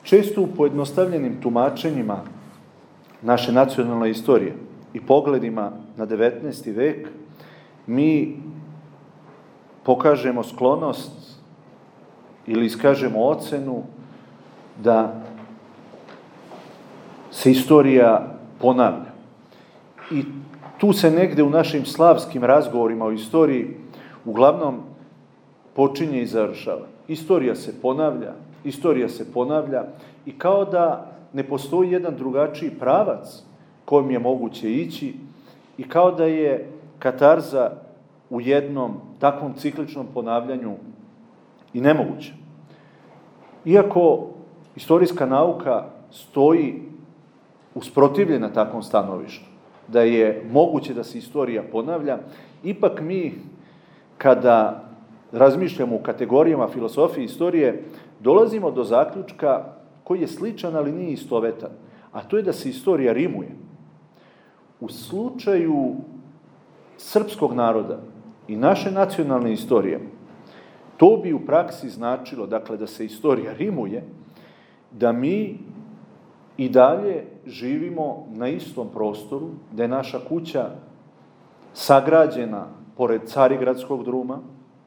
Često u pojednostavljenim tumačenjima naše nacionalne istorije i pogledima na 19. vek mi pokažemo sklonost ili iskažemo ocenu da se istorija ponavlja. I tu se negde u našim slavskim razgovorima o istoriji uglavnom počinje i završava. Istorija se ponavlja i kao da ne postoji jedan drugačiji pravac kojim je moguće ići i kao da je katarza u jednom takvom cikličnom ponavljanju i nemoguća. Iako istorijska nauka stoji usprotivljena takvom stanovištu, da je moguće da se istorija ponavlja, ipak mi, kada razmišljamo u kategorijama filosofije i istorije, dolazimo do zaključka koji je sličan, ali nije istovetan, a to je da se istorija rimuje. U slučaju srpskog naroda i naše nacionalne istorije, to bi u praksi značilo, dakle, da se istorija rimuje, da mi i dalje živimo na istom prostoru, da je naša kuća sagrađena pored Carigradskog druma,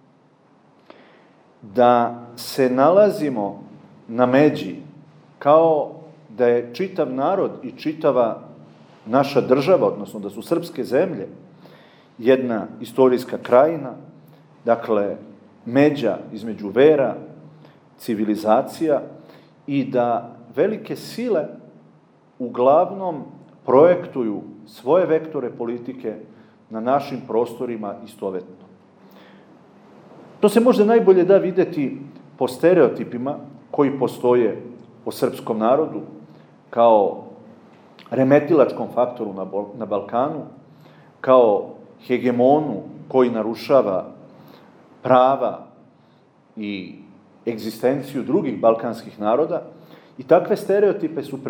da se nalazimo na međi kao da je čitav narod i čitava naša država, odnosno da su srpske zemlje, jedna istorijska krajina, dakle, međa između vera, civilizacija i da velike sile uglavnom projektuju svoje vektore politike na našim prostorima istovetno. To se možda najbolje da videti po stereotipima koji postoje o srpskom narodu kao remetilačkom faktoru na Balkanu, kao hegemonu koji narušava prava i egzistenciju drugih balkanskih naroda, i takve stereotipe su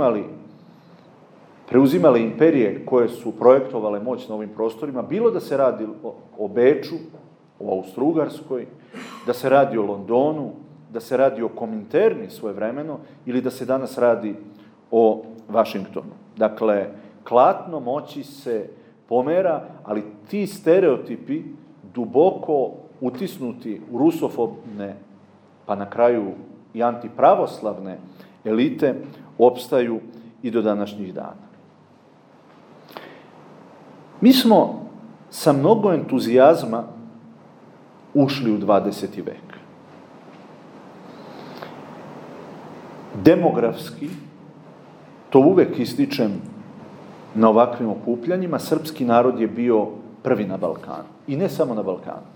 preuzimale imperije koje su projektovale moć na ovim prostorima, bilo da se radi o Beču, o Austro-Ugarskoj, da se radi o Londonu, da se radi o Kominterni svojevremeno, ili da se danas radi o Vašingtonu. Dakle, klatno moći se pomera, ali ti stereotipi duboko utisnuti u rusofobne, pa na kraju i antipravoslavne elite, opstaju i do današnjih dana. Mi smo sa mnogo entuzijazma ušli u 20. vek. Demografski, to uvek ističem na ovakvim okupljanjima, srpski narod je bio prvi na Balkanu. I ne samo na Balkanu.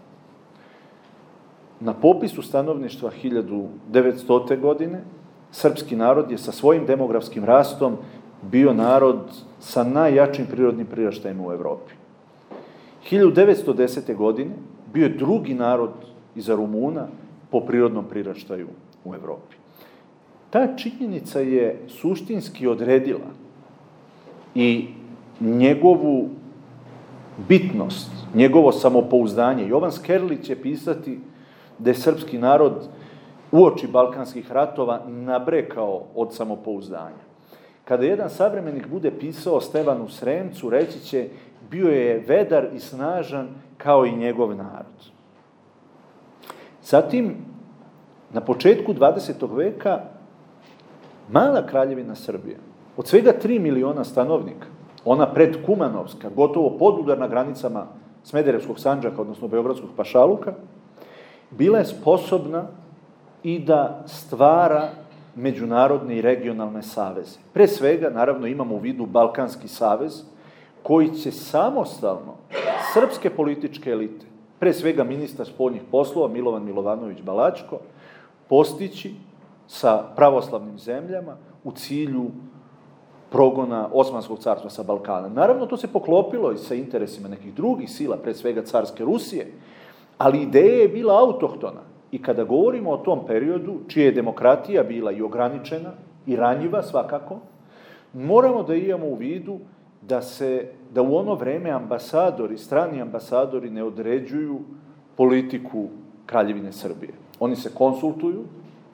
Na popisu stanovništva 1900. godine srpski narod je sa svojim demografskim rastom bio narod sa najjačim prirodnim priraštajem u Evropi. 1910. godine bio je drugi narod iza Rumuna po prirodnom priraštaju u Evropi. Ta činjenica je suštinski odredila i njegovu bitnost, njegovo samopouzdanje. Jovan Skerlić će pisati da je srpski narod uoči balkanskih ratova nabrekao od samopouzdanja. Kada jedan savremenik bude pisao o Stevanu Sremcu, reći će, bio je vedar i snažan kao i njegov narod. Zatim, na početku 20. veka, mala kraljevina Srbije, od svega 3 miliona stanovnika, ona predkumanovska, gotovo podudar na granicama Smederevskog Sandžaka, odnosno Beogradskog pašaluka, bila je sposobna i da stvara međunarodne i regionalne saveze. Pre svega, naravno, imamo u vidu Balkanski savez, koji će samostalno srpske političke elite, pre svega ministar spoljnih poslova Milovan Milovanović Balačko, postići sa pravoslavnim zemljama u cilju progona Osmanskog carstva sa Balkana. Naravno, to se poklopilo i sa interesima nekih drugih sila, pre svega carske Rusije, ali ideja je bila autohtona. I kada govorimo o tom periodu, čija je demokratija bila i ograničena, i ranjiva svakako, moramo da imamo u vidu da u ono vreme strani ambasadori ne određuju politiku Kraljevine Srbije. Oni se konsultuju,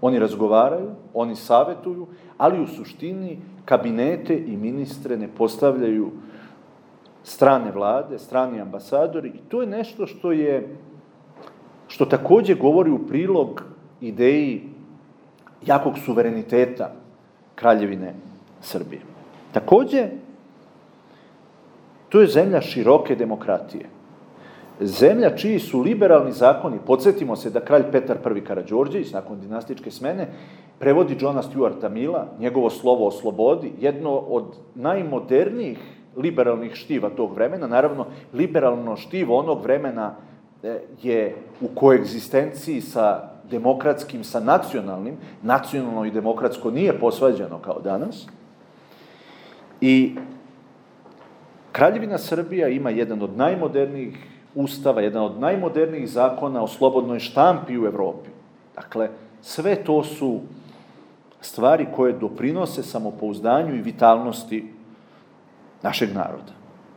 Oni razgovaraju, oni savjetuju, ali u suštini kabinete i ministre ne postavljaju strane vlade, strani ambasadori i to je nešto što također govori u prilog ideji jakog suvereniteta Kraljevine Srbije. Također, to je zemlja široke demokratije. Zemlja čiji su liberalni zakoni, podsjetimo se da kralj Petar I Karađorđević, nakon dinastičke smene, prevodi Johna Stuarta Milla, njegovo slovo o slobodi, jedno od najmodernijih liberalnih štiva tog vremena. Naravno, liberalno štivo onog vremena je u koegzistenciji sa demokratskim, sa nacionalnim. Nacionalno i demokratsko nije posvađano kao danas. I Kraljevina Srbija ima jedan od najmodernijih ustava, jedan od najmodernijih zakona o slobodnoj štampi u Evropi. Dakle, sve to su stvari koje doprinose samopouzdanju i vitalnosti našeg naroda.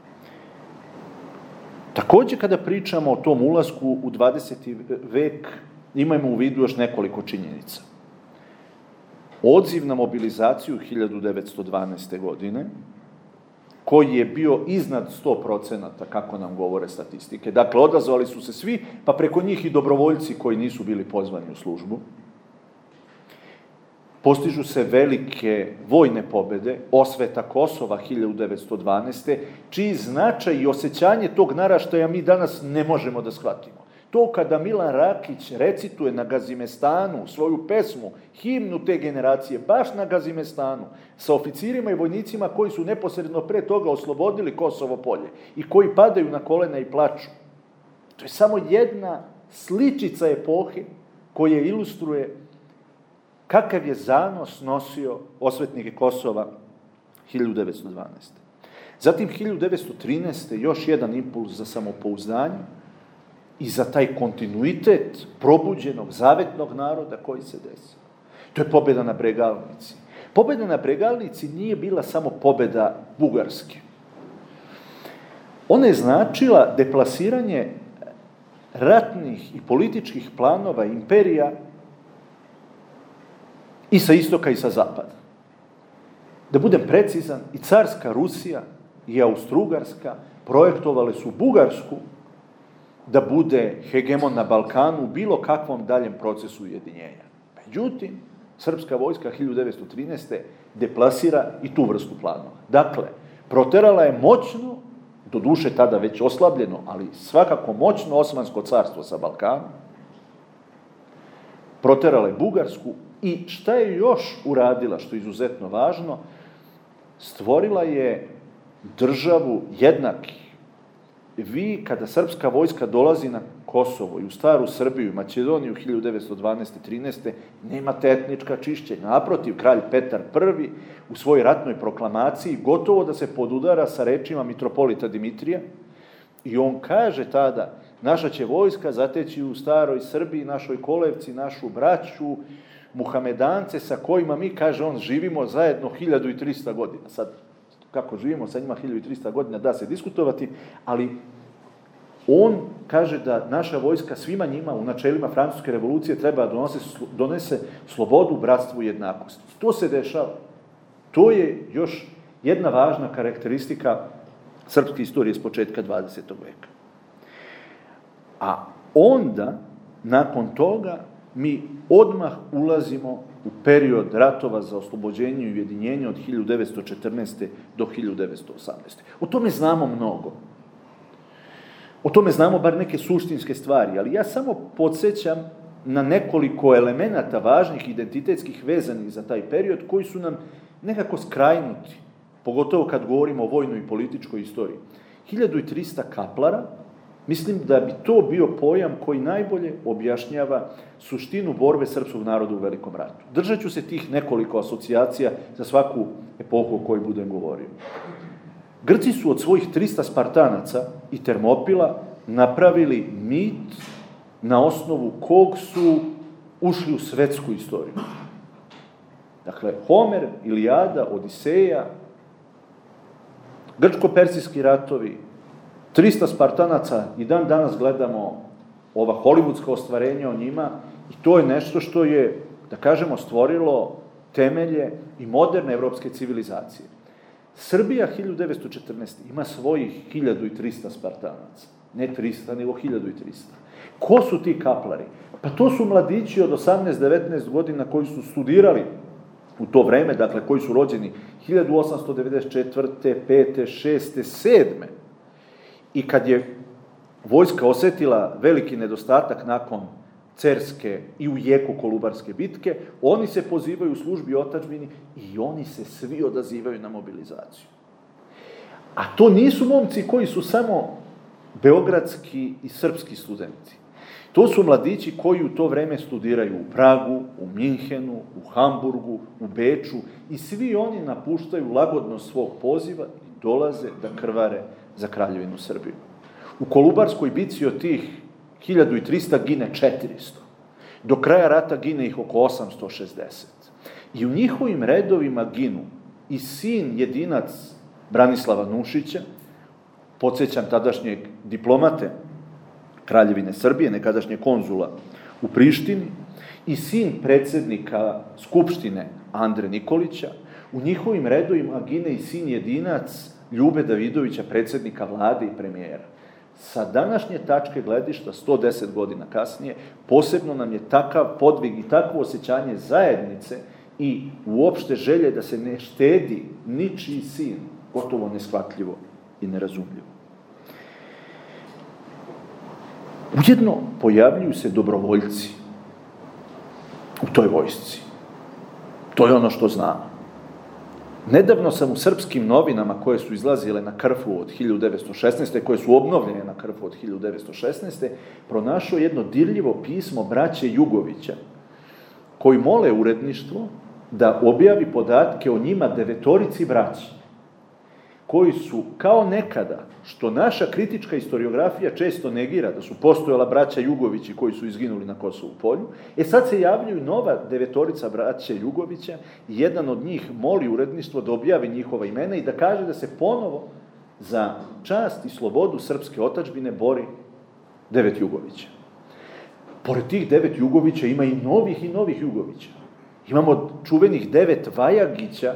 Također, kada pričamo o tom ulasku u 20. vek, imajmo u vidu još nekoliko činjenica. Odziv na mobilizaciju 1912. godine, koji je bio iznad 100%, kako nam govore statistike. Dakle, odazvali su se svi, pa preko njih i dobrovoljci koji nisu bili pozvani u službu. Postižu se velike vojne pobjede, osveta Kosova 1912. čiji značaj i osjećanje tog naraštaja mi danas ne možemo da shvatimo. To kada Milan Rakić recituje na Gazimestanu svoju pesmu, himnu te generacije, baš na Gazimestanu, sa oficirima i vojnicima koji su neposredno pre toga oslobodili Kosovo polje i koji padaju na kolena i plaču. To je samo jedna sličica epohe koja ilustruje kakav je zanos nosio osvetnike Kosova 1912. Zatim 1913. još jedan impuls za samopouzdanje i za taj kontinuitet probuđenog, zavetnog naroda koji se desio. To je pobjeda na Bregalnici. Pobjeda na Bregalnici nije bila samo pobjeda Bugarske. Ona je značila deplasiranje ratnih i političkih planova imperija i sa istoka i sa zapada. Da budem precizan, i carska Rusija i Austro-Ugarska projektovale su Bugarsku da bude hegemon na Balkanu u bilo kakvom daljem procesu ujedinjenja. Međutim, srpska vojska 1913. deplasira i tu vrstu planova. Dakle, proterala je moćno, doduše tada već oslabljeno, ali svakako moćno Osmansko carstvo sa Balkana, proterala je Bugarsku i šta je još uradila, što je izuzetno važno, stvorila je državu jednakih. Vi, kada srpska vojska dolazi na Kosovo i u staru Srbiju i Makedoniju 1912-13. nemate etnička čišćenja. Naprotiv, kralj Petar I u svojoj ratnoj proklamaciji gotovo da se podudara sa rečima mitropolita Dimitrija i on kaže tada: naša će vojska zateći u staroj Srbiji, našoj kolevci, našu braću, Muhamedance sa kojima mi, kaže on, živimo zajedno 1300 godina. Sad, kako živimo sa njima 1300 godina, da se diskutovati, ali on kaže da naša vojska svima njima u načelima Francuske revolucije treba da donese slobodu, bratstvo i jednakost. To se dešava. To je još jedna važna karakteristika srpske istorije s početka 20. veka. A onda, nakon toga, mi odmah ulazimo u period ratova za oslobođenje i ujedinjenje od 1914. do 1918. O tome znamo mnogo. O tome znamo bar neke suštinske stvari, ali ja samo podsjećam na nekoliko elemenata važnih identitetskih vezanih za taj period koji su nam nekako skrajnuti, pogotovo kad govorimo o vojnoj i političkoj istoriji. 1300 kaplara, mislim da bi to bio pojam koji najbolje objašnjava suštinu borbe srpskog naroda u Velikom ratu. Držat ću se tih nekoliko asocijacija za svaku epohu o kojoj budem govorio. Grci su od svojih 300 Spartanaca i Termopila napravili mit na osnovu kog su ušli u svetsku istoriju. Dakle, Homer, Ilijada, Odiseja, grčko-persijski ratovi, 300 Spartanaca, i danas gledamo ova hollywoodska ostvarenja o njima i to je nešto što je da kažemo, stvorilo temelje i moderne evropske civilizacije. Srbija 1914. ima svojih 1300 Spartanaca. Ne 300, nego 1300. Ko su ti kaplari? Pa to su mladići od 18-19 godina koji su studirali u to vreme, dakle, koji su rođeni 1894. 5. 6. 7. I kad je vojska osetila veliki nedostatak nakon Cerske i u jeku Kolubarske bitke, oni se pozivaju u službi otadžbini i oni se svi odazivaju na mobilizaciju. A to nisu momci koji su samo beogradski i srpski studenti. To su mladići koji u to vreme studiraju u Pragu, u Minhenu, u Hamburgu, u Beču i svi oni napuštaju lagodnost svog poziva i dolaze da krvare za Kraljevinu Srbiju. U Kolubarskoj bitci od tih 1300 gine 400. Do kraja rata gine ih oko 860. I u njihovim redovima ginu i sin jedinac Branislava Nušića, podsjećam tadašnjeg diplomate Kraljevine Srbije, nekadašnjeg konzula u Prištini, i sin predsjednika Skupštine Andre Nikolića. U njihovim redovima gine i sin jedinac Ljube Davidovića, predsjednika vlade i premijera. Sa današnje tačke gledišta, 110 godina kasnije, posebno nam je takav podvig i takvo osjećanje zajednice i uopšte želje da se ne štedi ničiji sin, gotovo neshvatljivo i nerazumljivo. Ujedno pojavljuju se dobrovoljci u toj vojsci. To je ono što znamo. Nedavno sam u srpskim novinama koje su izlazile na Krfu od 1916. koje su obnovljene na Krfu od 1916. pronašao jedno dirljivo pismo braće Jugovića koji mole uredništvo da objavi podatke o njima 9 braći koji su kao nekada, što naša kritička historiografija često negira, da su postojala braća Jugovići koji su izginuli na Kosovu polju, sad se javljaju nova 9 braća Jugovića i jedan od njih moli uredništvo da objavi njihova imena i da kaže da se ponovo za čast i slobodu srpske otadžbine bori 9 Jugovića. Pored tih 9 Jugovića ima i novih Jugovića. Imamo čuvenih 9 Vajagića,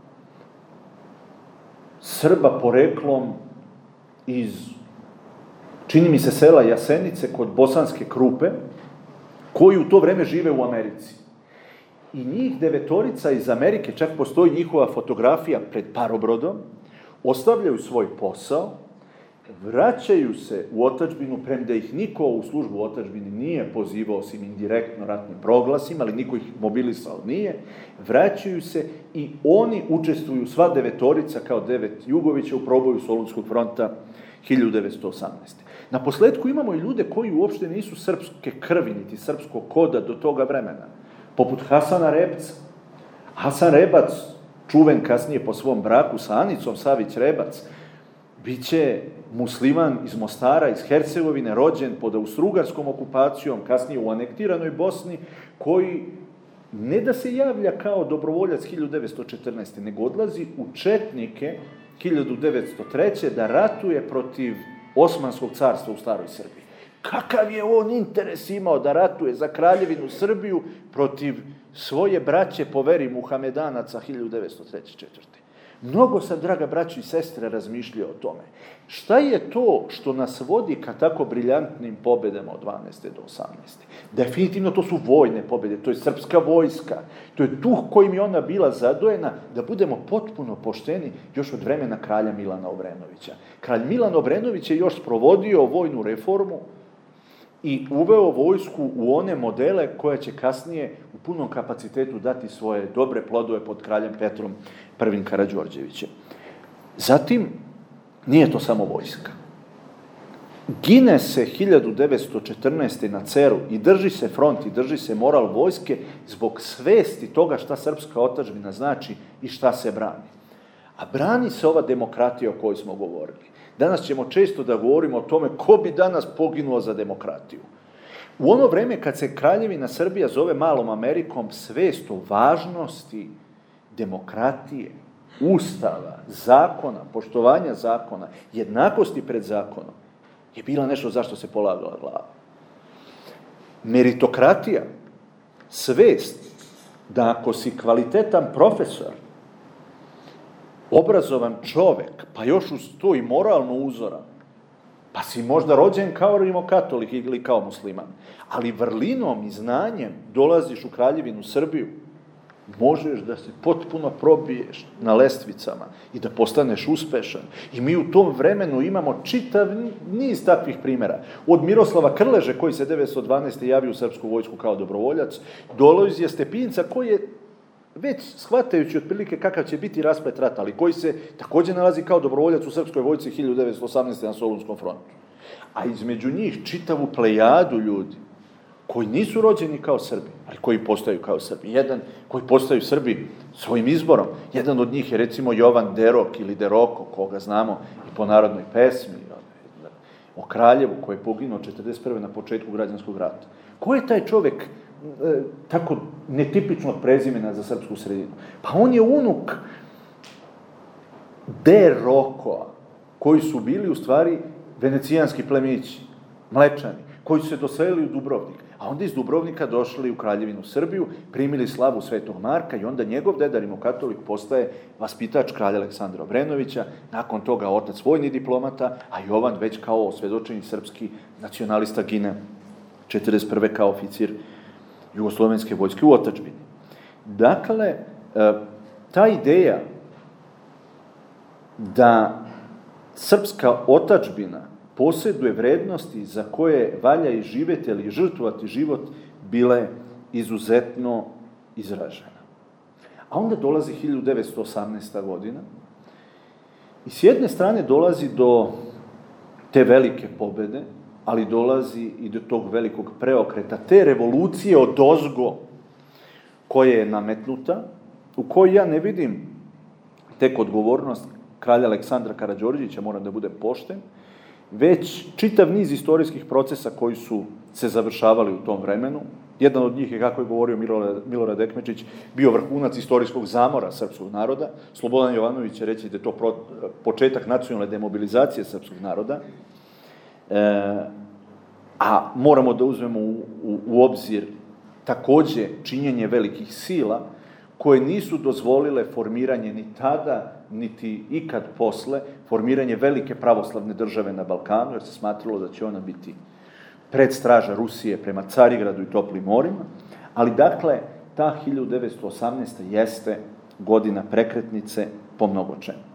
Srba poreklom iz, čini mi se, sela Jasenice kod Bosanske Krupe, koji u to vreme žive u Americi. I njih 9 iz Amerike, čak postoji njihova fotografija pred parobrodom, ostavljaju svoj posao, vraćaju se u otadžbinu, premda ih niko u službu otadžbini nije pozivao, osim indirektno ratnim proglasima, ali niko ih mobilisao nije, vraćaju se i oni učestvuju, sva 9 kao 9 Jugovića, u proboju Solunskog fronta 1918. Na posledku imamo i ljude koji uopšte nisu srpske krvi, niti srpskog koda do toga vremena, poput Hasana Rebca. Hasan Rebac, čuven kasnije po svom braku sa Anicom Savić-Rebac, biće musliman iz Mostara, iz Hercegovine, rođen pod austrougarskom okupacijom, kasnije u anektiranoj Bosni, koji ne da se javlja kao dobrovoljac 1914. nego odlazi u četnike 1903. da ratuje protiv Osmanskog carstva u Staroj Srbiji. Kakav je on interes imao da ratuje za Kraljevinu Srbiju protiv svoje braće po veri Muhamedanaca 1903-1904. Mnogo sam, draga braćo i sestre, razmišljao o tome. Šta je to što nas vodi ka tako briljantnim pobedama od 12. do 18. Definitivno to su vojne pobede, to je srpska vojska, to je duh kojim je ona bila zadojena, da budemo potpuno pošteni još od vremena kralja Milana Obrenovića. Kralj Milan Obrenović je još sprovodio vojnu reformu i uveo vojsku u one modele koje će kasnije u punom kapacitetu dati svoje dobre plodove pod kraljem Petrom I. Karađorđevićem. Zatim, nije to samo vojska. Gine se 1914. na Ceru i drži se front i drži se moral vojske zbog svesti toga šta srpska otadžbina znači i šta se brani. A brani se ova demokratija o kojoj smo govorili. Danas ćemo često da govorimo o tome ko bi danas poginuo za demokratiju. U ono vreme kad se Kraljevina Srbija zove malom Amerikom, svest o važnosti demokratije, ustava, zakona, poštovanja zakona, jednakosti pred zakonom, je bila nešto zašto se polagala glava. Meritokratija, svest da ako si kvalitetan profesor, obrazovan čovek, pa još uz to i moralno uzoran, pa si možda rođen kao rimokatolik ili kao musliman, ali vrlinom i znanjem dolaziš u Kraljevinu Srbiju, možeš da se potpuno probiješ na lestvicama i da postaneš uspešan. I mi u tom vremenu imamo čitav niz takvih primjera. Od Miroslava Krleže, koji se 1912. javio u srpsku vojsku kao dobrovoljac, do Lojzija Stepinca, koji je već shvatajući otprilike kakav će biti rasplet rata, ali koji se također nalazi kao dobrovoljac u srpskoj vojsci 1918. na Solunskom frontu. A između njih čitavu plejadu ljudi koji nisu rođeni kao Srbi, ali koji postaju kao Srbi. Jedan koji postaju Srbi svojim izborom. Jedan od njih je recimo Jovan Derok ili Deroko, koga znamo i po narodnoj pesmi o Kraljevu, koji je poginuo 1941. na početku građanskog rata. Ko je taj čovjek tako netipičnog prezimena za srpsku sredinu? Pa on je unuk Deroko, koji su bili u stvari venecijanski plemići, Mlečani, koji su se doselili u Dubrovnik. A onda iz Dubrovnika došli u Kraljevinu Srbiju, primili slavu Svetog Marka i onda njegov deda rimokatolik postaje vaspitač kralja Aleksandra Obrenovića, nakon toga otac vojni diplomata, a Jovan već kao osvedočeni srpski nacionalista gine 1941. kao oficir jugoslovenske vojske u otadžbini. Dakle, ta ideja da srpska otadžbina posjeduje vrednosti za koje valja i živjeti ili žrtvovati život, bile izuzetno izražena. A onda dolazi 1918. godina i s jedne strane dolazi do te velike pobjede, ali dolazi i do tog velikog preokreta, te revolucije odozgo koja je nametnuta, u kojoj ja ne vidim tek odgovornost kralja Aleksandra Karađorđevića, moram da budem pošten, već čitav niz istorijskih procesa koji su se završavali u tom vremenu. Jedan od njih je, kako je govorio Milorad Ekmečić, bio vrhunac istorijskog zamora srpskog naroda. Slobodan Jovanović će reći da je to početak nacionalne demobilizacije srpskog naroda. A moramo da uzmemo u obzir takođe činjenje velikih sila koje nisu dozvolile formiranje ni tada, niti ikad posle, formiranje velike pravoslavne države na Balkanu, jer se smatralo da će ona biti predstraža Rusije prema Carigradu i Toplim morima. Ali dakle, ta 1918. jeste godina prekretnice po mnogo čemu.